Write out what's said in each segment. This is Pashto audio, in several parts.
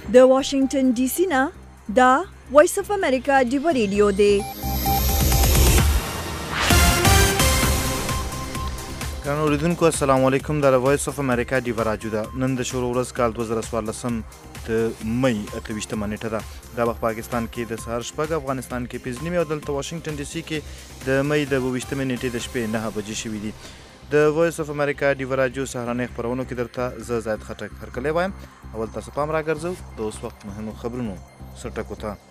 د واشنگټن ډي سي نه دا وایس اف امریکا ډیو ریډیو دی. ګرانو اوریدونکو السلام علیکم. د وایس اف امریکا ډیو راډیو ده. نن د شروع ورځ کال 2014 د مئی 28 نیټه ده. دا وخت پاکستان کې د سهار شپږ، افغانستان کې پنځه نیمې او دلته واشنگټن ډي سي کې د مئی د 28 نیټې د شپې 9 بجې شوي دي. د وایس اف امریکا ډیو راډیو سهارنۍ خپرونو کې درته زه زاید خټک هرکلی وایم. اول تاسو پام راګرځو د اوس وخت مهمو خبرونو سرټکو ته.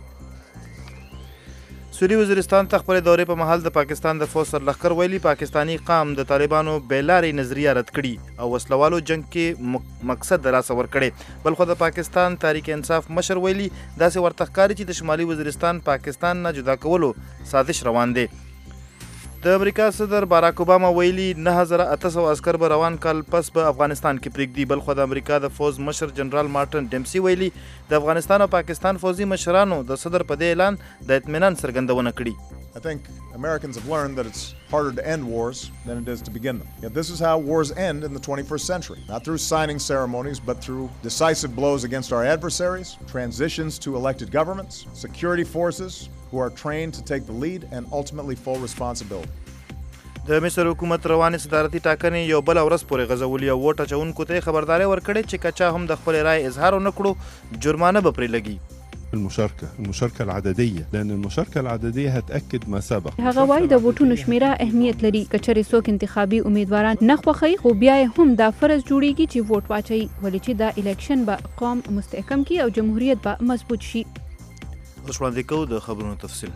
سوریې وزیرستان ته خپلې دورې په مهال د پاکستان د فوج سرلښکر ویلي پاکستاني قام د طالبانو بېلارې نظریه رد کړي او وسلوالو جنگ کې مقصد د لاسه ورکړی. بلخو د پاکستان تحریک انصاف مشر ویلي داسې ورته ښکاري چې د شمالي وزیرستان پاکستان نه جدا کولو سازش روان دی. د امریکا صدر باراک اوباما ویلي 9800 عسکر به روان کال پس به افغانستان کې پرېږدي. بلخو د امریکا د فوز مشر جنرال مارټن ډیمسي ویلي د افغانستان او پاکستان فوزي مشرانو د صدر په دې اعلان د اطمینان څرګندونه کړې. I think Americans have learned that it's harder to end wars than it is to begin them. Yet this is how wars end in the 21st century. Not through signing ceremonies, but through decisive blows against our adversaries, transitions to elected governments, security forces who are trained to take the lead, and ultimately full responsibility. د مصر حکومت روانې صدارتي ټاکنې یو بله ورځ پورې غځولي او ووټ اچوونکو ته یې خبرداری ورکړې چې که چا هم د خپلې رایې اظهار ونه کړو جرمانه به پرې لګي. المشاركة العددية لأن المشاركة العددية هتأكد ما سبق. هغه وايي د ووټونو شمیره اهمیت لري. که چېرې څوک انتخابي امیدواران نه خوښوي خو بیا یې هم دا فرض جوړیږي چې ووټ واچوي ولې چې دا الیکشن به قوم مستحکم کړي او جمهوریت به مضبوط شي. اوس وړاندې کوو د خبرونو تفصیل.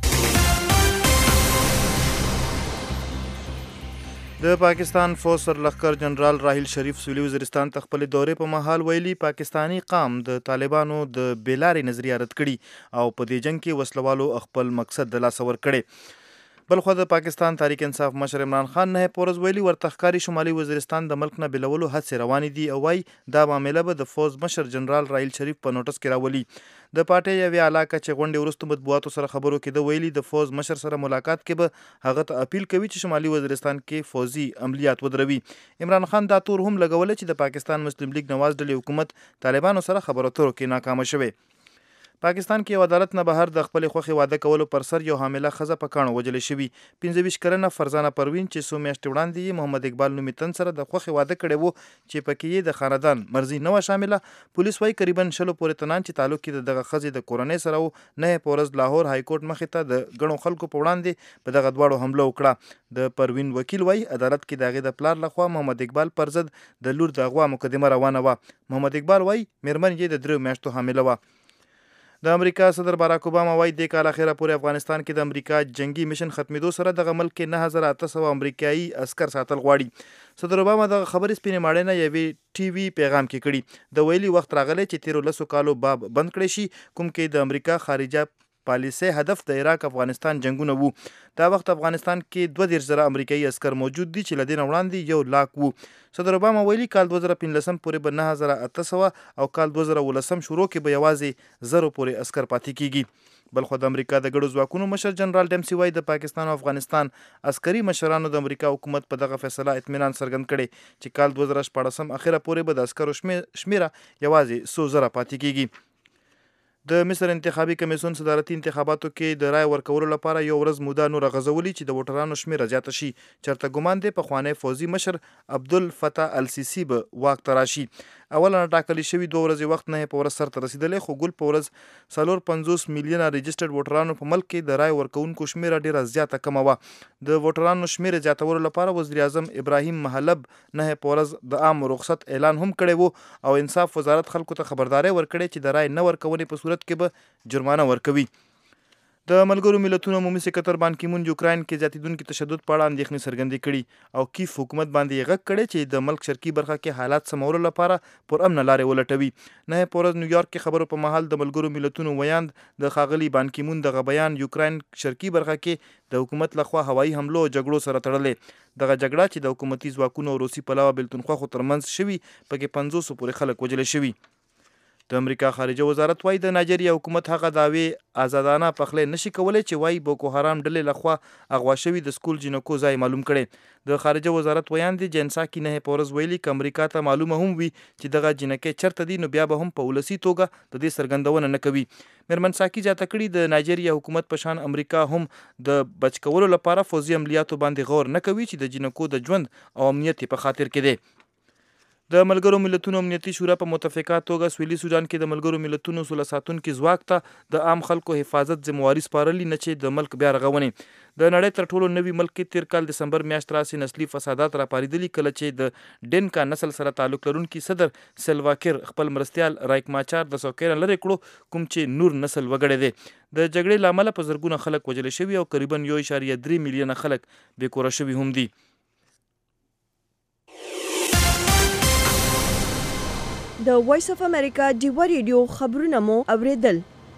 د پاکستان فوج سرلښکر جنرال راحیل شریف سویلي وزیرستان ته خپلې دورې په مهال ویلي پاکستاني قام د طالبانو د بېلارې نظریه رد کړي او په دې جنگ کې وسلوالو خپل مقصد د لاسه ورکړی. بلخو د پاکستان تحریک انصاف مشر عمران خان نه پورز ویلي ورته ښکاري شمالي وزیرستان د ملک نه بېلولو هڅې روانې دي او وایي دا معامله به د فوج مشر جنرال راحیل شریف په نوټس کې راولي. د پارټۍ یوې اعلی کچې غونډې وروسته مطبوعاتو سره خبرو کې د ویلي د فوج مشر سره ملاقات کې به هغه ته اپیل کوي چې شمالي وزیرستان کې فوجي عملیات ودروي. عمران خان دا تور هم لګولی چې د پاکستان مسلم لیگ نواز ډلې حکومت طالبانو سره خبرو اترو کې ناکامه شوی. پاکستان کې یو عدالت نه بهر د خپلې خوښې واده کولو پر سر یو حامله ښځه په کاڼو وجلې شوي. 25 کلنه فرزانه پروین چې څو میاشتې وړاندې یې محمد اقبال نومي تن سره د خوښې واده کړی و چې پکې یې د خاندان مرضي نه وه شامله. پولیس وایي قریبا 100 پورې تنان چې تعلق یې د دغه ښځې د کورنۍ سره و 9 په ورځ لاهور هایکورټ مخې ته د ګڼو خلکو په وړاندې په دغه دواړو حمله وکړه. د پروین وکیل وایي عدالت کې د هغې د پلار لخوا محمد اقبال پر ضد د لور د اغوا مقدمه روانه وه. محمد اقبال وایي مېرمن یې د 3 میاشتو حامله وه. د امریکا صدر باراک اوباما وایي د کال اخره پورې افغانستان کې د امریکا جنگي میشن ختمېدو سره دغه ملک کې 9800 امریکایي عسکر ساتل غواړي. صدر اوباما دغه خبرې سپینې ماڼۍ نه یوې ټي وي پیغام کې کړي. د ویلي وخت راغلی چې تیرو 10 کالو باب بند کړی شي کوم کې د امریکا خارجه پالیسۍ هدف د عراق افغانستان جنگونه وو. دا وخت افغانستان کې 22,000 امریکایي عسکر موجود دي چې له دې نه وړاندې 1 لاک وو. صدر اوباما ویلي کال 2015 پورې به 9800 او کال 2019 شروع کې به یوازې 0 پورې عسکر پاتې کیږي. بلخو د امریکا د ګډو ځواکونو مشر جنرال ډیمسي وایي د پاکستان او افغانستان عسکري مشرانو د امریکا حکومت په دغه فیصله اطمینان څرګند کړی چې کال 2014 اخره پورې به د عسکرو شمیره یوازې 100,000 پاتې کیږي. د مصر انتخابي کمیسیون صدارتي انتخاباتو کې د رای ورکولو لپاره یو ورځ موده نوره غځولي چې د ووټرانو شمیره زیاته شي. چېرته ګمان دی پخوانی فوزي مشر عبدالفتاح السیسي به واک ته راشي. اوله ټاکلې شوي 2 ورځې وخت نه په ورځ سرته رسېدلی خو ګل په ورځ 450 میلیونه رجسټرډ ووټرانو په ملک کې د رای ورکوونکو شمیره ډېره زیاته کمه وه. د ووټرانو شمیرې زیاتولو لپاره وزیر اعظم ابراهیم محلب 9 په ورځ د عام رخصت اعلان هم کړی و او انصاف وزارت خلکو ته خبرداری ورکړی چې د رای نه ورکونې په صورت کې به جرمانه ورکوي. د ملګرو ملتونو عمومي سکرتر بان کی مون یوکراین کې زیاتېدونکي تشدد په اړه اندېښنې څرګندې کړي او کیف حکومت باندې یې غږ کړی چې د ملک شرقي برخه کې حالات سمولو لپاره پرامنه لارې ولټوي. 9 په ورځ نیویارک کې خبرو په مهال د ملګرو ملتونو ویاند د ښاغلي بان کی مون دغه بیان یوکراین شرقي برخه کې د حکومت لخوا هوایي حملو او جګړو سره تړلې. دغه جګړه چې د حکومتي ځواکونو او روسي پلوه بېلتون خوښو ترمنځ شوي پکې 500 پورې خلک وژل شوي. د امریکا خارجه وزارت وایي د نایجیریا حکومت هغه دعوې آزادانه پخلی نشي کولی چې وایي بوکو حرام ډلې لخوا اغوا شوي د سکول جنکو ځای معلوم کړی. د خارجه وزارت ویان دي جنساکي نه په ورځ ویلي که امریکا ته معلومه هم وي چې دغه جنکې چرته دي نو بیا به هم په ولسي توګه د دې څرګندونه نه کوي. میرمن ساکي زیاته کړي د نایجیریا حکومت په شان امریکا هم د بچ کولو لپاره فوزي عملیاتو باندې غور نه کوي چې د جنکو د ژوند او امنیت په خاطر کې دی. د ملګرو ملتونو امنیتي شورا په متفقه توګه سویلي سودان کې د ملګرو ملتونو سوله ساتونکي ځواک ته د عام خلکو حفاظت ذمواري سپارلي نه چې د ملک بیا رغونې. د نړۍ تر ټولو نوي ملک کې تیر کال دسمبر میاشت راسي نسلي فسادات راپارېدلي کله چې د ډینکا نسل سره تعلق لرونکي صدر سلواکر خپل مرستیال رایک ماچار د څوکۍ نه لرې کړو کوم چې نور نسل وګړی دی. د جګړې له امله په زرګونه خلک وژل شوي او تقریبا 1.3 میلیونه خلک بېکوره شوي هم دي. د وایس اف امریکا ډیوا ریډیو خبرونه مو اوریدل.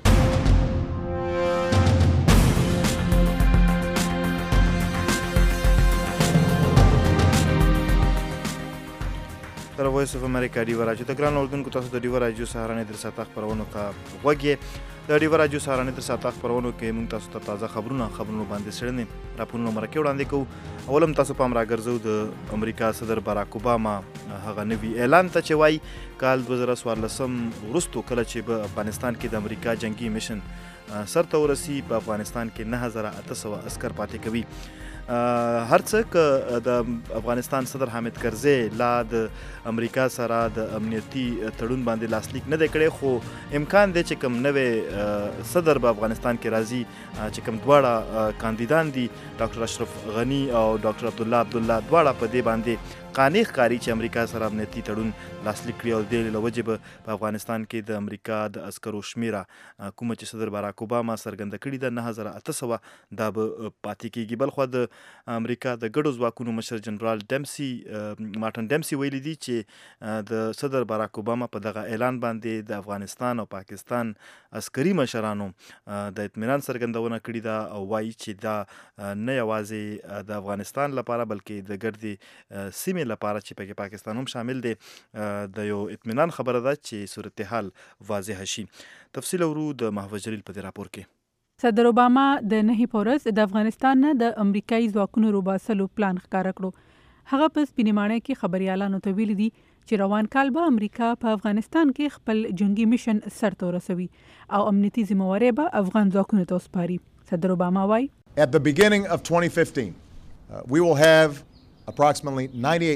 در وایس اف امریکا ډیوا راډیو د ګران اردوونکو تاسو د ډیوا راډیو سهارنۍ در ساعت خبرونو ته غوږ د ډیوا راډیو سهارنۍ در ساعت خبرونو کې موږ تاسو ته تازه خبرونه باندې څېړنې راپورونه مرکه وړاندې کوو. اولم تاسو پام راګرځو د امریکا صدر باراک اوباما هغه نوي اعلان ته چې وایي کال 2014 وروستو کله چې په افغانستان کې د امریکا جنگي میشن سرته ورسي په افغانستان کې 9800 عسكر پاتې کوي. هر څه د افغانستان صدر حامد کرزي لا د امریکا سره د امنیتي تړون باندې لاسلیک نه دی کړی خو امکان دی چې کوم نوې صدر په افغانستان کې راځي چې کوم دواړه کاندیدان دي ډاکټر اشرف غنی او ډاکټر عبدالله دواړه په دې باندې قانع ښکاري چې امریکا سره امنیتي تړون لاسلیک کړي او د دې له وجې به په افغانستان کې د امریکا د عسکرو شمیره کومه چې صدر باراک اوباما څرګنده کړې ده 9800 دا به پاتې کېږي. بلخوا د امریکا د ګډو ځواکونو مشر جنرال مارټن ډیمسي ویلي دي چې د صدر باراک اوباما په دغه اعلان باندې د افغانستان او پاکستان عسکري مشرانو د اطمینان څرګندونه کړې ده او وایي چې دا نه یوازې د افغانستان لپاره بلکې د ګردې سیمې لپاره چې پکې پاکستان هم شامل دی د یو اطمینان خبره ده چې صورتحال واضح شي. تفصیل ورو د محوج جلیل په دې راپور کې. صدر اوباما د نهي پورس د افغانستان نه د امریکایي ځواکونو روباسلو پلان ښکاره کړو. هغه په سپینمانه کې خبريالانو ته ویلي دي چې روان کال به امریکا په افغانستان کې خپل جنگي میشن سرته ورسوي او امنیتي ذمواري به افغان ځواکونو ته وسپاري. صدر اوباما وایي At the beginning of 2015 we will have approximately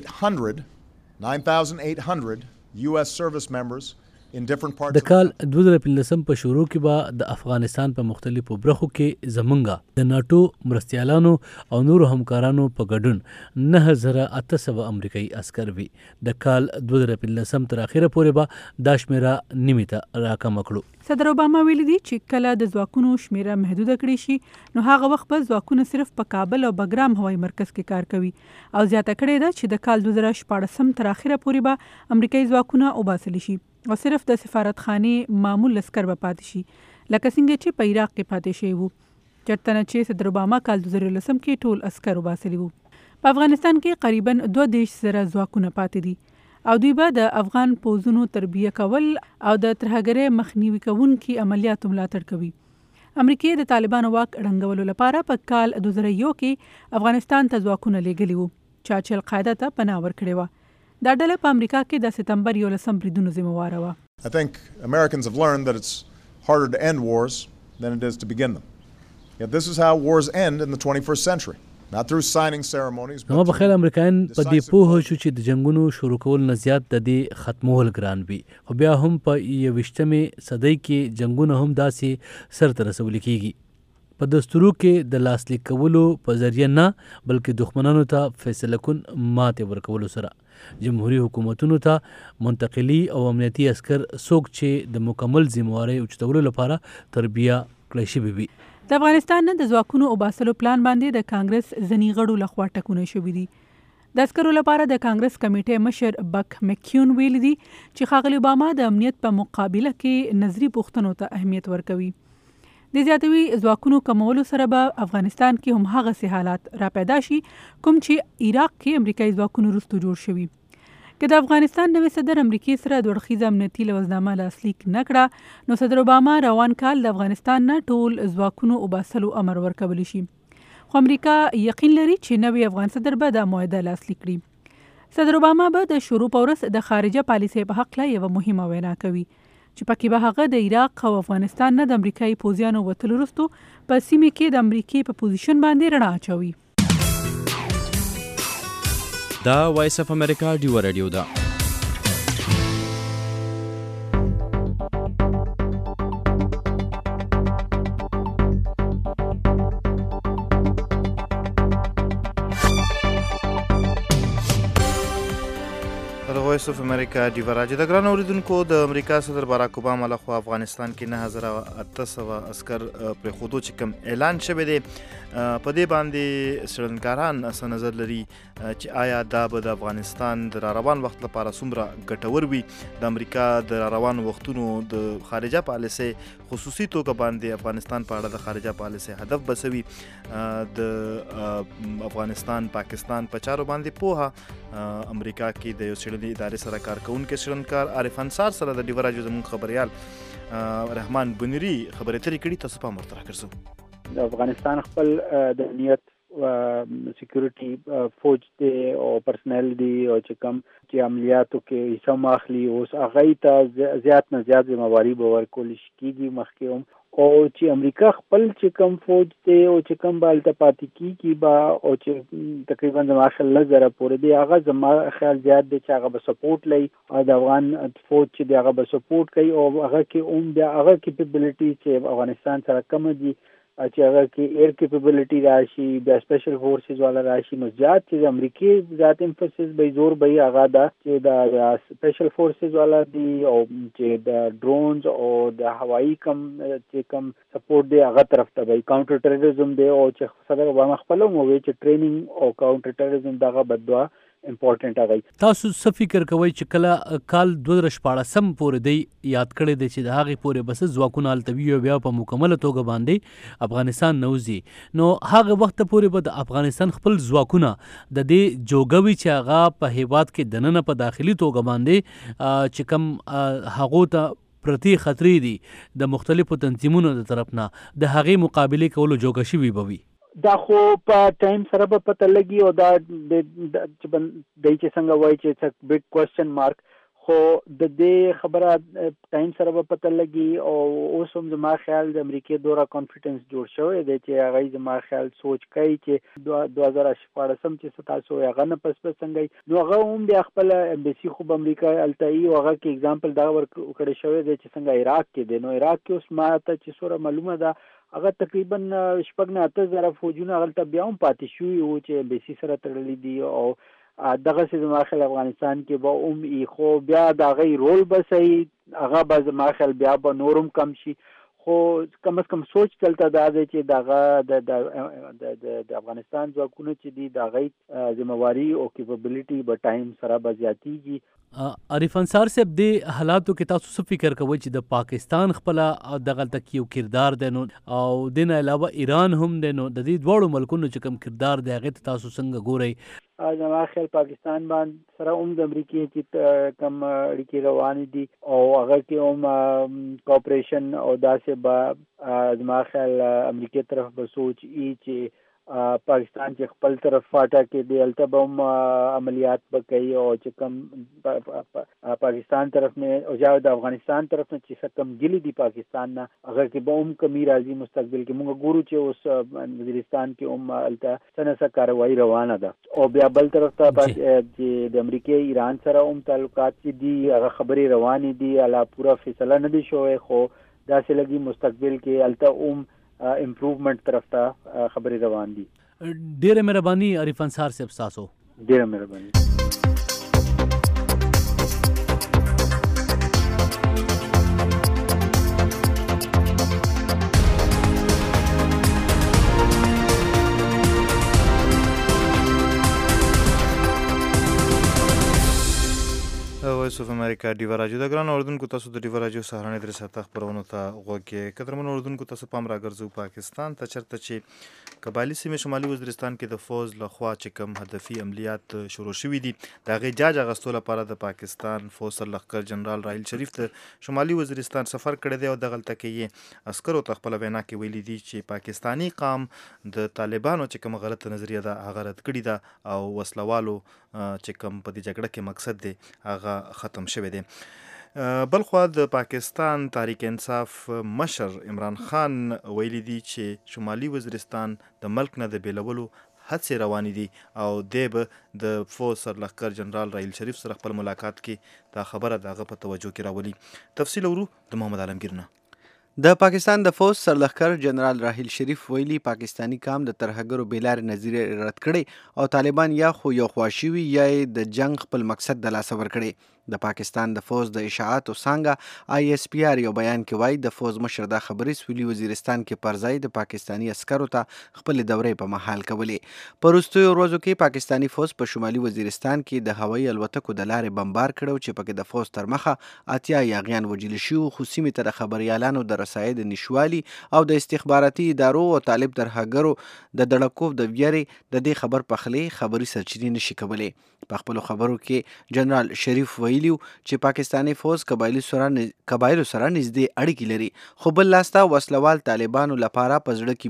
9,800 U.S. service members in different parts د کال 2015 په شروع کې به د افغانستان په مختلفو برخو کې زمونږه د ناتو مرستیالانو او نورو همکارانو په ګډون 9800 امریکایي عسكر وي. د کال 2015 تر اخره پورې به دا شمیره نیمه ته راکم کړو. صدر اوباما ویلي دي چې کله د ځواکونو شمیره محدوده کړي شي نو هغه وخت به ځواکونه صرف په کابل او بګرام هوایي مرکز کې کار کوي او زیاته کړې ده چې د کال 2014 تر اخره پورې به امریکایي ځواکونه وباسل شي او صرف د سفارتخانې معمول عسكر به پاتې شي لکه څنګه چې په عراق کې پاتې شوي وو. چرته نه چې صدر اوباما کال 2013 کې ټول عسكر وباسلي وو. په افغانستان کې قریبا 2.0 ځواکونه پاتې دي او دوی به د افغان پوځونو تربیه کول او د ترهګرۍ مخنیوي کوونکي عملیاتو ملاتړ کوي. امریکا د طالبانو واک ړنګولو لپاره په کال 2001 کې افغانستان ته ځواکونه لیږلي وو چې القاعده ته پناه ورکړې وه. دا ډله په امریکا کې د سپتمبر 11 بریدونو ذمہواره وه. I think Americans have learned that it's harder to end wars than it is to begin them. Yet this is how wars end in the 21st century. Not through signing ceremonies. نو په خیال امریکایان په دې پوه شو چې د جنگونو شروع کول نه زیات د دې ختمول ګران وي خو بیا هم په 21مې صدۍ کې جنگونه هم داسې سر ته رسول کیږي په دستورو کې د لاسلیک کولو په ذریعہ نه بلکې دښمنانو ته فیصله کن ماته ورکولو سره جمهوریت حکومتونو ته منتقلی او امنیتي عسكر څوک چې د مکمل ذمہواري اوچتولو لپاره تربیه کړی شوی وي. د افغانستان نه د ځواکونو وباسلو پلان باندې د کانګرس ځینی غړو لخوا ټکونه شوي دي. د عسکرو لپاره د کانګرس کمیټې مشر بک مکیون ویلي دي چې ښاغلي اوباما د امنیت په مقابله کې نظري پوښتنو ته اهمیت ورکوي. د زیاتوي ځواکونو کمولو سره به افغانستان کې هم هغسې حالات را پیدا شي کوم چې عراق کې امریکایي ځواکونو وروسته جوړ شوي. که د افغانستان نوی صدر امریکای سره د اړخیزه امنیتي لوزنامه لاسلیک نه کړه نو صدر اوباما روان کال د افغانستان نه ټول ځواکونو وباسلو امر ورکولی شي. خو امریکا یقین لري چې نوی افغان صدر به دا معاهده لاسلیک کړي. صدر اوباما به د شروع په ورځ د خارجه پالیسۍ په هکله یوه مهمه وینا کوي چې پکې به هغه د عراق او افغانستان نه د امریکایي پوځیانو وتلو وروستو په سیمې کې د امریکې په پوزیشن باندې رڼا اچوي. دا وایس اف امریکا ډیو رادیو ده. وایس اف امریکا ډیو رادیو د ګران اوریدونکو د امریکا صدر باراک اوباما لخوا افغانستان کې 9800 عسكر پرېښودو چې کوم اعلان شوی دی په دې باندې څېړنکاران څه نظر لري چې آیا دا به د افغانستان د راروان وخت لپاره څومره ګټور وي. د امریکا د راروان وختونو د خارجه پالیسۍ خصوصي توګه باندې افغانستان په اړه د خارجه پالیسۍ هدف بسوي د افغانستان پاکستان په چارو باندې پوهه امریکا کې د یو څېړنې ادارې سره کار کوونکی څېړنکار عارف انصار سره د ډیو رادیو زموږ خبریال رحمان بنيري خبرې اترې کړي. تاسو پام ورته راکړئ. د افغانستان خپل د امنیت سکیورټي فوج دی او پرسنل دی او چې کوم چې عملیاتو کې حصہ ماخلي اوس هغه ته زیات نه زیات ذمہواری به ورکول کېږي مخکې هم او چې امریکا خپل چې کوم فوج دی او چې کوم به هلته پاتې کېږي به او چې تقریبا زما خیال 10,000 پورې دی هغه زما خیال زیات دی چې هغه به سپورټ لري او د افغان فوج چې دی هغه به سپورټ کوي او هغه کې هم بیا هغه کیپیبلیټي چې افغانستان سره کم دي چې هغه کې ایر کیپیبلیټي راشي بیا سپیشل فورسز والا راشي نو زیات چې امریکای ذات امفسس به زور به هغه دا چې د سپیشل فورسز والا دی او چې د ډرونز او د هوایي کم چې کم سپورټ دی هغه طرف ته به کاونټر ټیرریزم دی او چې صدر اوباما خپل مو وی چې ټریننګ او کاونټر ټیرریزم دغه بدوا امپورټنټ هغه. تاسو څه فکر کوئ چې کله کال 2014 پورې دی یاد کړی دی چې د هغې پورې بس ځواکونه هلته وي او بیا په مکمله توګه باندې افغانستان نوځي نو هغه وخت پورې به د افغانستان خپل ځواکونه د دې جوګه وي چې هغه په هیواد کې دننه په داخلي توګه باندې چې کوم هغو ته پرتی خطرې دي د مختلفو تنظیمونو د طرف نه د هغې مقابلې کولو جوګه شوي به وي. دا خو په ټایم سره به پته لګي او دا د چې څنګه وایي چې it's a big question mark خو د دې خبره ټایم سره به پته لګي او اوس هم زما خیال د امریکای دوره کانفیډنس جوړ شوی دی چې هغه زما خیال سوچ کوي چې 2014 چې تاسو هغه نه پس څنګه نو هغه هم بیا خپل امبیسي خو په امریکا التای او هغه کې اگزامپل دا ورکړی شوی دی چې څنګه عراق کې دی نو عراق کې اوس ما ته چې سوره معلومه ده هغه تقریبا 8,000 فوجونه هلته بیا هم پاتې شوي وو چې امبیسي سره تړلي دي او دغه څه زما خیال افغانستان کې به هم خو بیا د هغې رول به صحیح هغه به زما خیال بیا به نورم کم شي خو کم از کم سوچ دلته دا دی چې دغه د افغانستان ځواکونه چې دي د هغې ذمہواري او کیپیبلیټي به ټایم سره به زیاتېږي. عارف انصار صاحب د حالاتو کې تاسو څه فکر کوئ چې د پاکستان خپله دغلته کې یو کردار دی نو او د نه علاوه ایران هم دی نو د دې دواړو ملکونو چې کوم کردار دی هغې ته تاسو څنګه ګورئ؟ زما خیال پاکستان باندې سره هم د امریکې چې کم اړیکې روانې دي او هغه کې هم کوپریشن او داسې به زما خیال امریکې طرف به سوچ چې پاکستان چې خپل طرف فاټا کې دی هلته به هم عملیات به کوي او چې کوم پاکستان طرف نه او یا د افغانستان طرف نه چې څه کم ګیلې دي پاکستان نه هغه کې به هم کمی راځي مستقبل کې موږ ګورو چې اوس وزیرستان کې هم هلته څه نه څه کاروایي روانه ده او بیا بل طرف ته چې د امریکې ایران سره هم تعلقات چې دي هغه خبرې روانې دي الا پوره فیصله نه دي شوی خو داسې لګي مستقبل کې هلته هم امپروومنٹ طرف ته خبرې روان دي. ډیره مهرباني عارف انصار صاحب تاسو. ډیره مهرباني. وایس اف امریکا ډیوا راډیو د ګران اوردونکو تاسو د ډیوا راډیو سهارنې درې ساعته خپرونو ته غوږ کې قدرمن اوردونکو تاسو پام راګرځو پاکستان ته چرته چې قبایلی سیمې شمالي وزیرستان کې د فوز لخوا چې کوم هدفي عملیات شروع شوي دي د هغې جاج اخیستو لپاره د پاکستان فوز سرلښکر جنرال راحیل شریف ته شمالي وزیرستان سفر کړی دی او دغلته کې یې عسکرو ته خپله وینا کې ویلي دي چې پاکستاني قام د طالبانو چې کومه غلطه نظریه ده هغه رد کړې ده او وسلوالو چې کوم په دې جګړه کې مقصد دی هغه ختم شوی دی. بلخوا د پاکستان تحریک انصاف مشر عمران خان ویلي دي چې شمالي وزیرستان د ملک نه د بیلولو هڅې روانې دي او دی به د فوز سرلښکر جنرال راحیل شریف سره خپل ملاقات کې دا خبره د هغه په توجه کې راولي. تفصیل ورو د محمد عالمگیر نه. د پاکستان د فوز سرلښکر جنرال راحیل شریف ویلي پاکستانی قام د ترهګرو بېلارې نظریې رد کړي او طالبان یا خو یو خوا شوي یا یې د جنگ خپل مقصد د لاسه ورکړي. د پاکستان د فوز د اشاعاتو څانګه ISPR یو بیان کې وایي د فوز مشر دا خبرې سویلي وزیرستان کې پر ځای د پاکستاني عسکرو ته خپلې دورې په مهال کولې. په وروستیو ورځو کې پاکستاني فوز په شمالي وزیرستان کې د هوایي الوتکو د لارې بمبار کړی چې پکې د فوز تر مخه 80 یاغیان وژل شوي خو سیمې ته د خبریالانو د رسایۍ د نشوالي او د استخباراتي ادارو او طالب ترهګرو د دړکوب د ویرې د دې خبر پخلې خبري سرچینې نشي کولی. په خپلو خبرو کې جنرال شریف ویلیو چې پاکستاني فوز قبایلو سره نږدې اړیکې لري خو بل لاس ته وسلوال طالبانو لپاره په زړه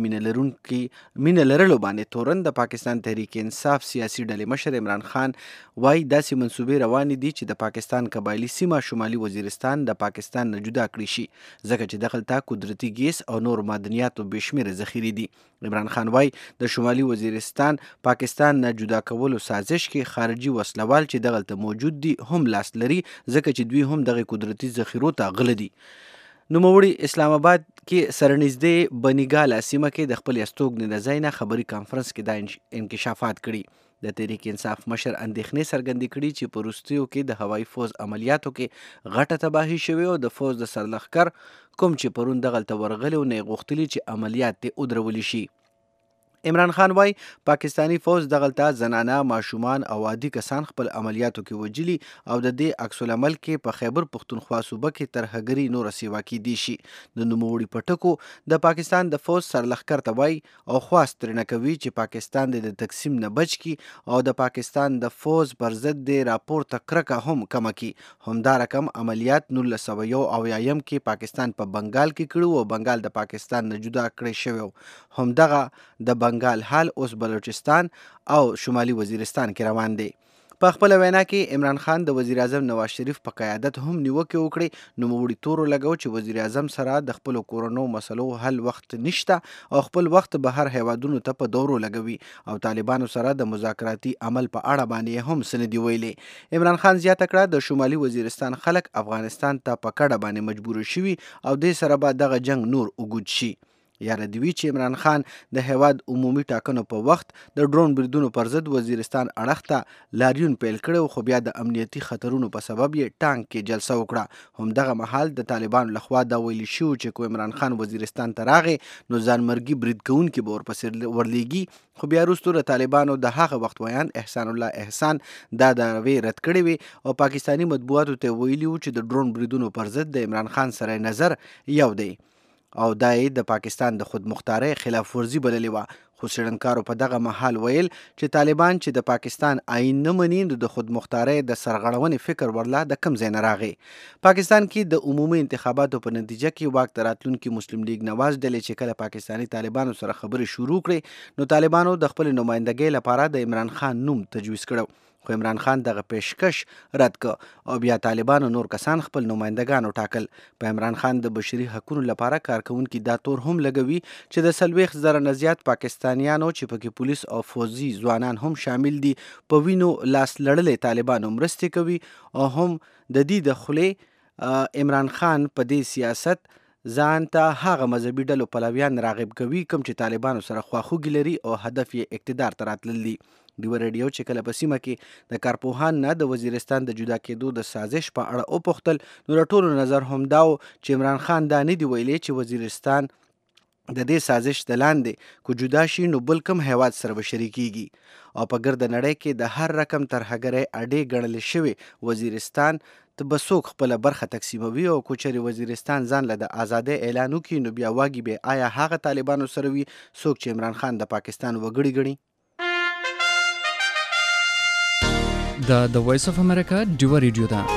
کې مینه لرلو باندې تورن د پاکستان تحریک انصاف سیاسي ډلې مشر عمران خان وایي داسې منصوبې روانې دي چې د پاکستان قبایلي سیمه شمالي وزیرستان د پاکستان نه جدا کړی شي ځکه چې دغلته قدرتي ګیس او نور معدنیاتو بېشمېره ذخیرې دي. عمران خان وایي د شمالي وزیرستان پاکستان نه جدا کولو سازش کې خارجي وسلوال چې دغلته موجود دي هم لاس لري ځکه چې دوی هم دغه قدرتي ذخیرو ته غله دي. نوموړي اسلام آباد کې سرنږدې بنیګاله سیمه کې د خپل استوګنې د ځای نه خبري کانفرنس کې دا انکشافات کړي. د تحریک انصاف مشر اندېښنې څرګندې کړي چې په وروستیو کې د هوایي فوز عملیاتو کې غټه تباهي شوې او د فوز د سرلښکر کوم چې پرون دغلته ورغلي او نه یې غوښتلي چې عملیات دې ودرولي شي. عمران خان وایي پاکستانی فوز دغلته زنانه ماشومان او عادي کسان خپل عملیاتو کې وجلي او د دې عکس العمل کې په خیبر پښتونخوا صوبه کې ترهګري نوره سیوا کیدی شي. د نوموړي په ټکو د پاکستان د فوز سرلښکر ته وایي او خواست ترېنه کوي چې پاکستان د تقسیم نه بچ کی او د پاکستان د فوز پر ضد د راپورته کرکه هم کمه کی. همدا رقم عملیات 1901 کې پاکستان په بنگال کې کړو او بنگال د پاکستان نه جدا کړی شوی. همدغه د بنگال حال اوس بلوچستان او شمالي وزیرستان کې روان دی. په خپل وینا کې عمران خان د وزیر اعظم نواز شریف په قیادت هم نیوکه وکړي. نوموړي تورو لګو چې وزیر اعظم سره د خپل کورونو مسلو حل وخت نشته او خپل وخت بهر هیوادونو ته په دورو لګوي او طالبانو سره د مذاکراتي عمل په اړه باندې هم سندې ویلي. عمران خان زیاته کړه د شمالي وزیرستان خلک افغانستان ته په کډه باندې مجبور شوي او دې سره به دغه جنگ نور اوږد شي. یاره دوی چې عمران خان د هیواد عمومي ټاکنو په وخت د ډرون بریدونو پر ضد وزیرستان اړخ ته لاریون پیل کړی خو بیا د امنیتي خطرونو په سبب یې ټانک کې جلسه وکړه. همدغه مهال د طالبانو لخوا دا ویلي شو چې کو عمران خان وزیرستان ته راغی نو ځانمرګي برید کوونکي به ورپسې ورلیږي. خو بیا وروسته د طالبانو د هغه وخت ویان احسان الله احسان دا دعوې رد کړې وي او پاکستاني مطبوعاتو ته ویلي و چې د ډرون بریدونو پر ضد د عمران خان سره نظر یو دی او دا یې د پاکستان د خودمختارۍ خلاف ورزي بللې وه. خو څېړنکارو په دغه مهال ویل چې طالبان چې د پاکستان آئین نه مني نو د خودمختارۍ د سرغړونې فکر ورلا د کم ځای نه راغی. پاکستان کې د عمومي انتخاباتو په نتیجه کې واک ته راتلونکي مسلم لیگ نواز ډلې چې کله پاکستاني طالبانو سره خبرې شروع کړې نو طالبانو د خپل نمایندګۍ لپاره د عمران خان نوم تجویز کړو خو عمران خان دغه پیشکش رد کړ او بیا طالبانو نور کسان خپل نمایندګان وټاکل. په عمران خان د بشري حقوقو لپاره کارکونکي دا تور هم لګوي چې د 40,000 نه زیات پاکستانیانو چې پکې پولیس او فوجي ځوانان هم شامل دي په وینو لاس لړلې طالبانو مرستې کوي او هم د دې د خولې عمران خان په دې سیاست ځان ته هغه مذهبي ډلو پلویان راغب کوي کوم چې طالبانو سره خواخوږي لري او هدف یې اقتدار ته راتلل دي. ډیوه ریډیو چې کله په سیمه کې د کارپوهان نه د وزیرستان د جدا کېدو د سازش په اړه وپوښتل نو د ټولو نظر هم دا و چې عمران خان دا نه دی ویلی چې وزیرستان د دې سازش د لاندې کو جدا شي نو بل کم هیواد سره به شریکیږي او په ګرد نړۍ کې د هر رقم ترهګرۍ اډې ګڼل شوی وزیرستان ته به څوک خپله برخه تقسیموي او کو چېرې وزیرستان ځان له د ازادۍ اعلان وکړي نو بیا واګي به آیا هغه طالبانو سره وي څوک چې عمران خان د پاکستان وګړي ګڼي. د وایس اف امریکا ډیوه ریډیو ده.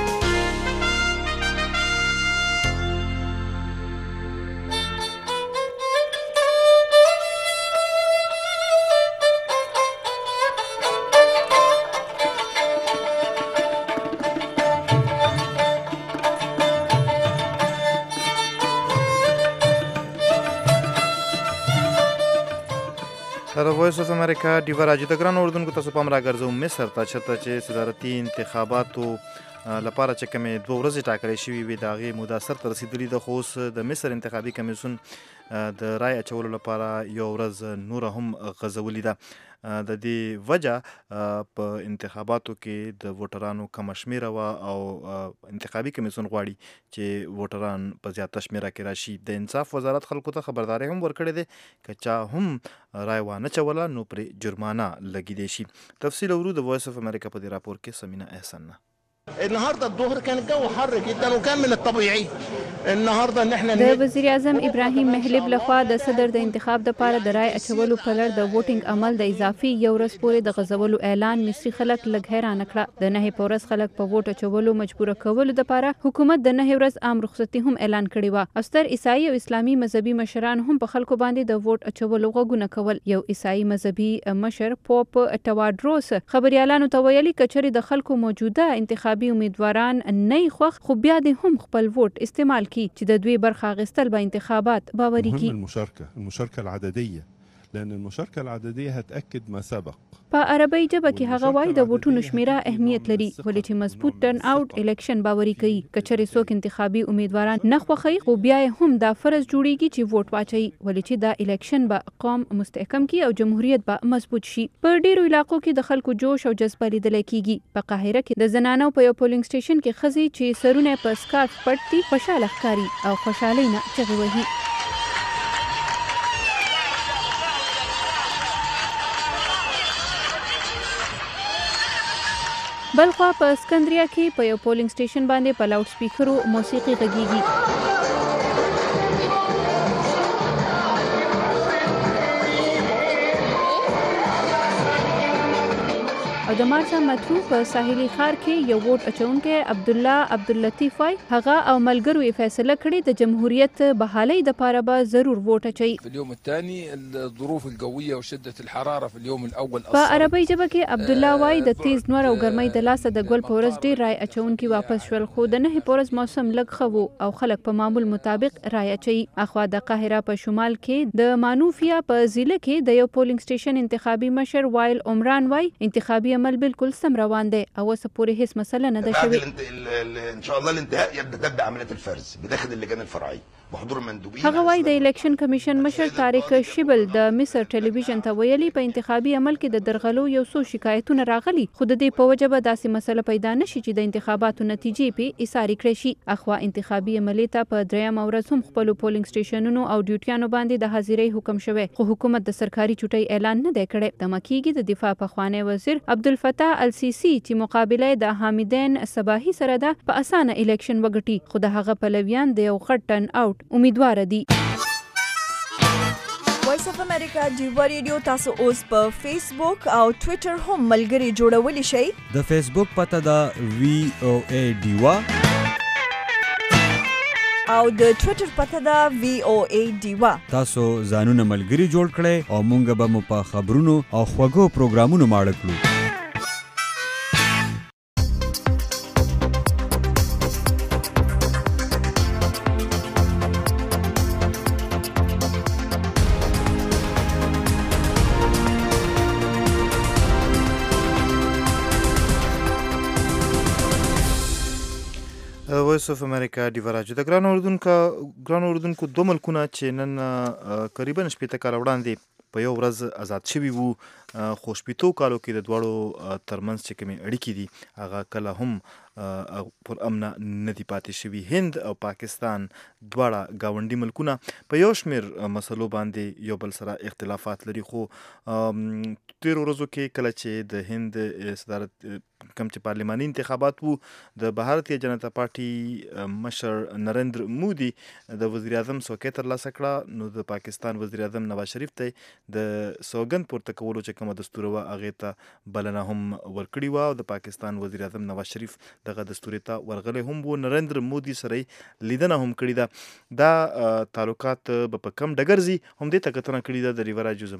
وایس اف امریکا ډیوه راډیو د ګرانو اردوونکو تاسو پام راګرځوم مصر ته چېرته چې صدارتي انتخاباتو لپاره چې کومې 2 ورځې ټاکلې شوې وي د هغې موده سرته رسېدلې ده خو اوس د مصر انتخابي کمیسیون د رای اچولو لپاره یو ورځ نوره هم غځولې ده. د دې وجه په انتخاباتو کې د ووټرانو کمه شمېره وه او انتخابي کمیسیون غواړي چې ووټران په زیاته شمېره کې راشي. د انصاف وزارت خلکو ته خبرداری هم ورکړې ده که چا هم رای وانه چوله نو پرې جرمانه لګیدی شي. تفصیل ورو د وایس اف امریکا په دې راپور کې سمینه احسان نه. النهارده الظهر كان الجو حر جدا وكان من الطبيعي النهارده ان احنا د وزیر اعظم ابراهیم محلب لخوا د صدر د انتخاب د پاره د رای اچولو په لړ د ووټینګ عمل د اضافي یو ورځ پورې د غځولو اعلان مصري خلک لږ حیرانه کړه. د 9 په ورځ خلک په ووټ اچولو مجبور کولو د پاره حکومت د 9 ورځ عام رخصتي هم اعلان کړې و. استر عیسائی او اسلامي مذهبي مشران هم په خلکو باندې د ووټ اچولو غوښتنه کول. یو عیسائی مذهبي مشر پوپ ټواډروس خبريالانو ته ویلي کچري د خلکو موجوده انتخابي امیدواران نه خوښ خو بیا دې هم خپل ووټ استعمال کی چې د دوی برخه اخیستل به انتخابات باوري کی. المشاركة العددية لأن المشاركة العددية هتأكد ما سبق. په عربی ژبه کې هغه وایي د ووټونو شمیره اهمیت لري ولې چې مضبوط ټرن اوټ الیکشن باوري کوي. کچري څوک انتخابي امیدواران نه خوښي خو بیا هم دا فرض جوړیږي چې ووټ واچي ولې چې دا الیکشن به قوم مستحکم کی او جمهوریت به مضبوط شي. په ډیرو علاقو کې د خلکو جوش او جذبه لیدل کیږي. په قاهره کې د زنانو په یو پولینګ سټیشن کې خزي چې سرونه په سکارف پټ دي خوشاله ښکاري او خوشالۍ نه چغې وهي. بلخوا په اسکندریه کې په یو پولینګ سټیشن باندې په لاوډ سپیکرو موسیقي غږیږي. او د مارسا مترو په ساحلي ښار کې یو ووټ اچونکی عبدالله عبداللطیف وای هغه او ملګرو یې فیصله کړې د جمهوریت بحالۍ دپاره به ضرور ووټ اچوي. في اليوم الثاني الظروف الجويه وشده الحراره في اليوم الاول په عربی ژبه کې عبدالله وای د تیز نور او ګرمۍ د لاسه د ګل په ورځ ډیر رای اچونکي واپس شول خو د 9 په ورځ موسم لږ ښه و او خلک په معمول مطابق رای اچوي. اخوا د قاهره په شمال کې د مانوفیا په ضلع کې د یو پولینګ سټیشن انتخابي مشر وایل عمران وای انتخابي عمل بالکل سم روان دی او اوس پورې هیڅ مسله نه ده شوې. ان شاء الله الانتهاء يبدا عمليه الفرز بداخل اللجان الفرعيه بحضور المندوبين. هغه وایي د الیکشن کمیشن مشر طارق شبل د مصر ټلویزیون ته ویلي په انتخابي عمل کې د درغلو یو څو شکایتونه راغلي خو د دې په وجه به داسې مسله پیدا نشي چې د انتخاباتو نتیجې په ایساري کړی شي. اخوا انتخابي عملیې ته په 3 ورځ هم خپل پولینګ سټیشنونو او ډیوټیانو باندې د حاضرۍ حکم شوی خو حکومت د سرکاري چوټۍ اعلان نه دی کړی. د مکیږي د دفاع پخوانی وزیر عبدالفتاح السیسی چې مقابله د حامدین صباحي سره ده په اسانه الیکشن وګټي خو د هغه پلویان د یو غټ ټرن اوټ امیدوار دي. وایس اف امریکا ډیوه ریډیو تاسو اوس په فیسبوک او ټوئیټر هم ملګري جوړولی شئ. د فیسبوک پته ده VOA ډیوه او د ټوئیټر پته ده VOA ډیوه. تاسو ځانونه ملګري جوړ کړئ او مونږ به مو په خبرونو او خوږو پروګرامونو ماړه کړو. وایس اف امریکا ډیوه راډیو د ګرانو اردوونکو 2 ملکونه چې نن قریبا 80 کاله وړاندې په یو ورځ آزاد شوي وو خو 80 کالو کې د دواړو ترمنځ چې کومې اړیکې دي هغه کله هم پر امنه ندي پاتې شوي. هند او پاکستان دواړه ګاونډي ملکونه په یو شمېر مسلو باندې یو بل سره اختلافات لري، خو تیرو ورځو کې کله چې د هند صدارت کم چې پارلماني انتخابات وو، د بھارتیه جنتا پارټي مشر نریندر مودي د وزیر اعظم څوکۍ ترلاسه کړه، نو د پاکستان وزیر اعظم نواز شریف ته د سوګند پورته کولو چې کومه دستور وه هغې ته بلنه هم ورکړې وه، او د پاکستان وزیر اعظم نواز شریف دغه دستوري ته ورغلی هم و. نریندر مودي سره یې لیدنه هم کړې ده. دا تعلقات به په کم ډګر ځي، همدې ته کتنه کړې ده د ریور راډیو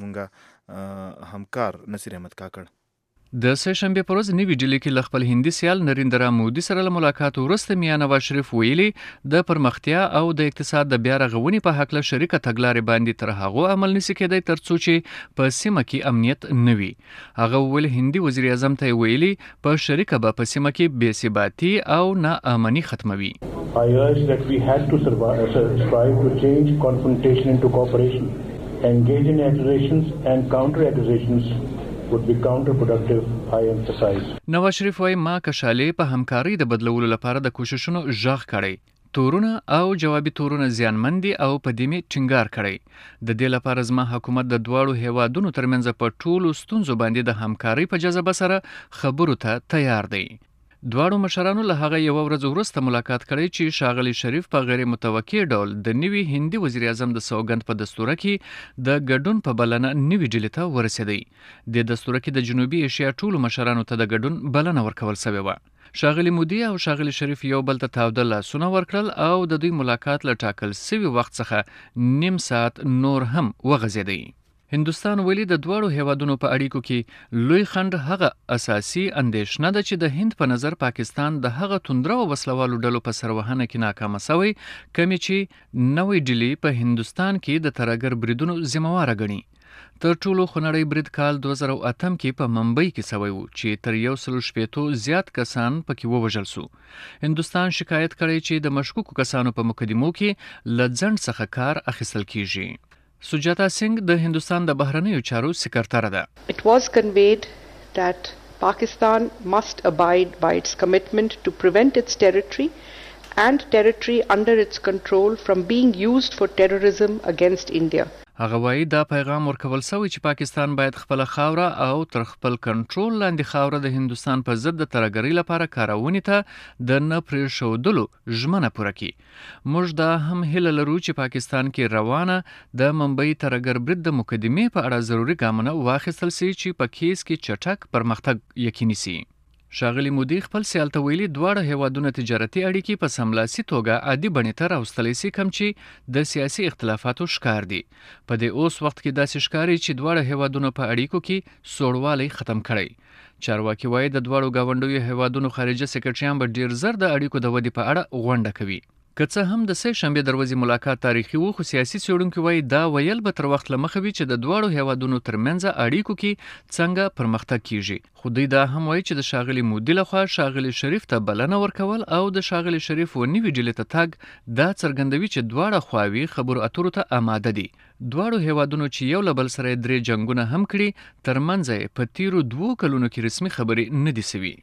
زمونږ همکار نصیر احمد کاکړ. د سه شنبې په ورځ نوي ډیلي کې له خپل هندي سیال نریندرا مودي سره له ملاقات وروسته میا نواز شریف ویلي د پرمختیا او د اقتصاد د بیا رغونې په هکله شریکه تګلارې باندې تر هغو عمل نشي کېدی تر څو چې په سیمه کې امنیت نه وي. هغه ویل هندي وزیر اعظم ته ویلي په شریکه به په سیمه کې بې ثباتي او ناامني ختموي. I urge that we had to strive to change confrontation into cooperation. Engage in accusations and counter-accusations would be counterproductive, I emphasize. نواز شریف وايي ما کشالې په همکارۍ د بدلولو لپاره د کوششونو ژغ کړی، تورونه او جوابي تورونه زیانمن دي او په دې مې ټینګار کړی. د دې لپاره زما حکومت د دواړو هیوادونو ترمنځ په ټولو ستونزو باندې د همکارۍ په جذبه سره خبرو ته تیار دی. دواړو مشرانو له هغه یوه ورځ وروسته ملاقات کړی چې ښاغلي شریف په غیر متوقع ډول د نوي هندي وزیر اعظم د سوګند په دستوره کې د ګډون په بلنه نوي ډیلي ته ورسېدی. د دستوره کې د جنوبي ایشیا ټولو مشرانو ته د ګډون بلنه ورکول سوې وه. ښاغلي مودي او ښاغلي شریف یو بل ته تاوده لاسونه ورکړل او د دوی ملاقات له ټاکل سوي وخت څخه نیم ساعت نور هم وغځېدی. هندوستان ویلي د دواړو هیوادونو په اړیکو کې لوی خنډ هغه اساسي اندېښنه ده چې د هند په نظر پاکستان د هغه توندره او وسلوالو ډلو په سروهنه کې ناکامه سوی، کمې چې نوی ډیلي په هندوستان کې د ترهګر بریدونو ذمهواره ګڼي. تر ټولو خونړی برید کال 2008 کې په ممبئی کې سوی و چې تر 160 زیات کسان پکې ووژل سو. هندوستان شکایت کړی چې د مشکوکو کسانو په مقدمو کې له ځنډ څخه کار اخیستل کیږي. سجاتا سنگھ د هندوستان د بهرنیو چارو سکرتره ده. It was conveyed that Pakistan must abide by its commitment to prevent its territory and territory under its control from being used for terrorism against India. هغه وایي دا پیغام ورکول سوی چې پاکستان باید خپل خاوره او تر خپل کنټرول لاندې خاوره د هندوستان په ضد د ترهګرۍ لپاره کارونې ته د نه پرېښودلو ژمنه پوره کړي. موږ دا هم هیله لرو چې پاکستان کې روانه د ممبئی ترهګر برید د مقدمې په اړه ضروري ګامونه واخیستل سي چې په کیس کې چټک پرمختګ یقیني سي. ښاغلي مودي خپل سیال ته ویلي دواړه هیوادونه تجارتي اړیکې په سملاسي توګه عادي بڼې ته راوستلی سي، کم چې د سیاسي اختلافاتو ښکار دي. په دې اوس وخت کې داسې ښکاري چې دواړه هیوادونو په اړیکو کې سوړوالی ختم کړی. چارواکي وایي د دواړو ګاونډیو هیوادونو خارجه سکرټریان به ډیر زر د اړیکو د ودې په اړه غونډه کوي. که څه هم د سه شنبې دروازې ملاقات تاریخي و، خو سیاسي څېړونکي وایي دا ویل به تر وخت له مخه وي چې د دواړو هیوادونو ترمنځ اړیکو کې څنګه پرمختګ کیږي. خو دوی دا هم وایي چې د ښاغلي مودي لخوا ښاغلي شریف ته بلنه ورکول او د ښاغلي شریف و نوي ډیلي ته تګ دا څرګندوي چې دواړه خواوې خبرو اترو ته آماده دي. دواړو هیوادونو چې یو له بل سره 3 جنګونه هم کړي، ترمنځ یې په تیرو 2 کلونو کې رسمي خبرې نه دي سوي.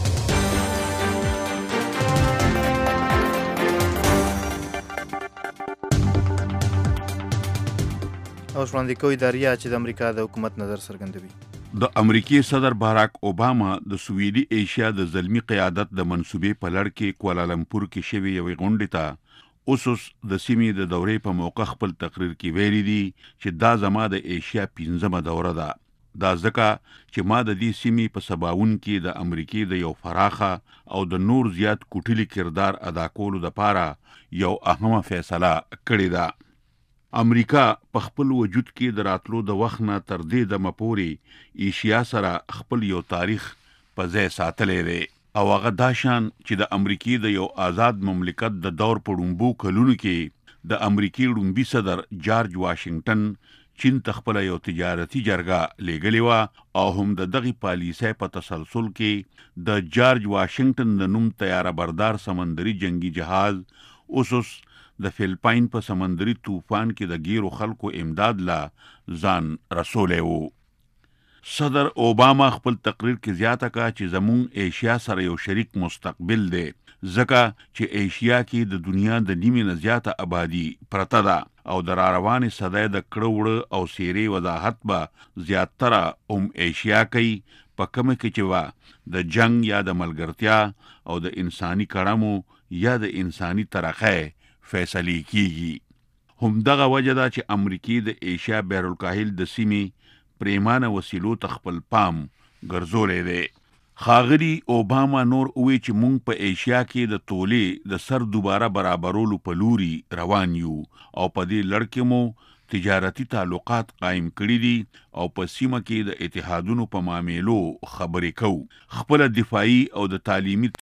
اوس وړاندې کوي داریا چې د امریکا د حکومت نظر څرګندوي. د امریکای صدر باراک اوباما د سویلي ایشیا د زلمی قیادت د منصوبې په لړ کې کوالالمپور کې شوی یوې غونډې ته اوسوس د سیمې د دورې په موقع خپل تقریر کې ویلي دي چې دا زما د ایشیا 15مه دوره ده. دا ځکه چې ما د دې سیمې په سباون کې د امریکای د یو فراخه او د نور زیات کوټلي کردار ادا کولو لپاره یو اهمه فیصله کړې ده. امریکا په خپل وجود کې د راتلو د وخت نه تر دې دمه پورې ایشیا سره خپل یو تاریخ په ځای ساتلی دی او هغه دا شان چې د امریکای د یو آزاد مملکت د دور په ړومبو کلونو کې د امریکای ړومبي صدر جارج واشنگټن چین ته خپله یو تجارتي جرګه لیږلې وه او هم د دغې پالیسۍ په تسلسل کې د جارج واشنگټن د نوم طیاره بردار سمندري جنگي جهاز اوسوس د فیلپاین په سمندري طوفان کې د ګیرو خلکو امداد لا ځان رسولی و. صدر اوباما خپل تقریر کې زیاته کا چې زمون ایشیا سره یو شریک مستقبل دی ځکه چې ایشیا کې د دنیا د نیمې نه زیاته آبادی پرته ده او د راروانې صدۍ د کړه وړه او سیرې وضاحت به زیاتره ایشیا کوي په کومه کې چې وا د جنگ یا د ملګرتیا او د انساني کړمو یا د انساني ترقه فیصلې کیږي همدغه وجه ده چې امریکای د ایشیا بحرالکاهل د سیمې پریمانه وسیلو تخپل پام ګرځولې دی خاغلی اوباما نور وی چې مونږ په ایشیا کې د تولې د سر دوباره برابرولو په لوري روان یو او په دې لړ کې مو تجارتی تعلقات قائم کړي دي او په سیمه کې د اتحادونو په معاملو خبرې کوو خپل دفاعي او د تعلیمي